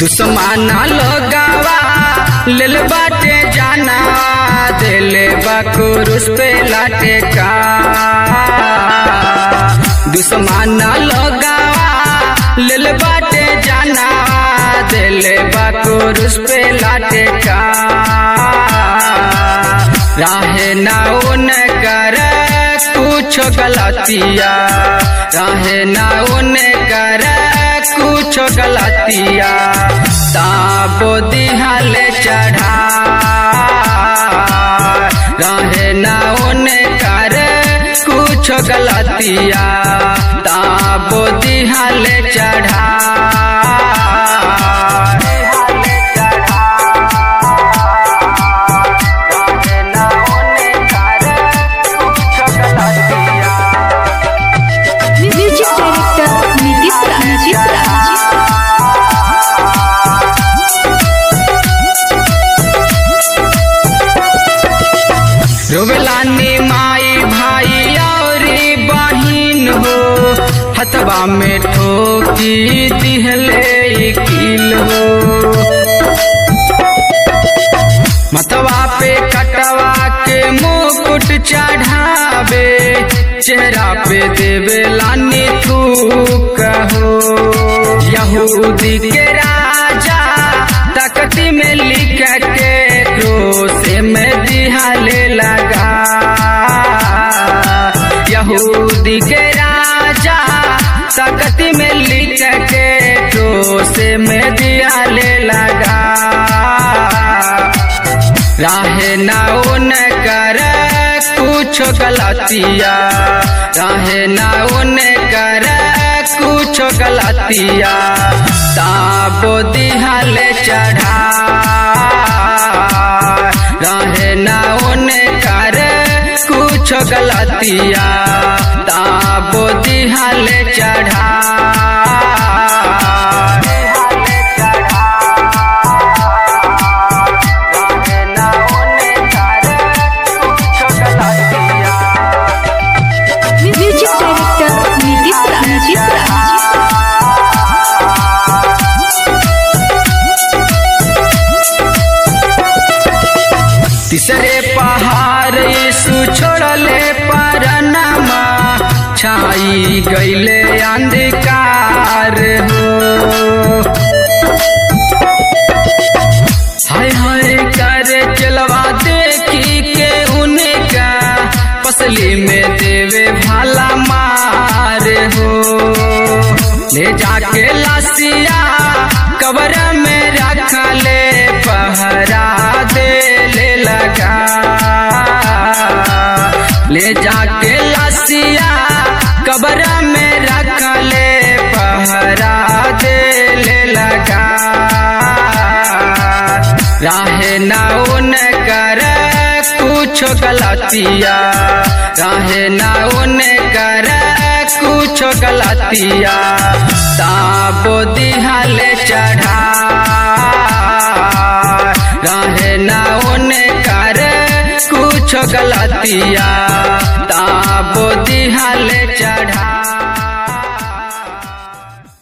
दुश्मना लोगावा लेल बाटे जाना दिले बकुरुस पे लाटे का दुश्मना लोगावा लेल बाटे जाना दिले बकुरुस पे लाटे का राहे ना उन कर कुछ गलतिया राहे ना उन कर कुछ गलतिया ताबो दिहाल चढ़ा रहे ना उन्हें कर कुछ गलतिया ताबो दिहाल चढ़ा रोवेलानी माई भाई और बहिन हो हथवा में ठोकी दिहले कील हो मतवा पे कटवा के मुकुट चढ़ावे चेहरा पे देवे लानी थूक हो यहूदी के राजा तकती में लिख के क्रोस में दिहाले लगा यहूदी के राजा तकती में लिख के क्रोस में दिहाले लगा राहे ना उन कर कुछ गलतिया राहे ना उन कर कुछ गलतिया ताबो दिहाल चढ़ा राहे ना उन कर कुछ गलतिया ताबो दिहाल चढ़ा तीसरे पहाड़ यीशु छोड़ले परनमा छाई गईले अंधकार हो हाय हाय करे चलवा देखी के उनका पसली में देवे भाला मार हो ले जाके लासिया कब्र में रख ले पहरा दे ले लगा ले जाके लासिया कब्र में रख ले पहरा दे ले लगा राहे ना उन कर कुछ गलतिया राहे ना उन कर कुछ गलतिया ताबो दिहाल चढ़ा राहे ना उन कर कुछ गलतिया ताबो दिहाल चढ़ा।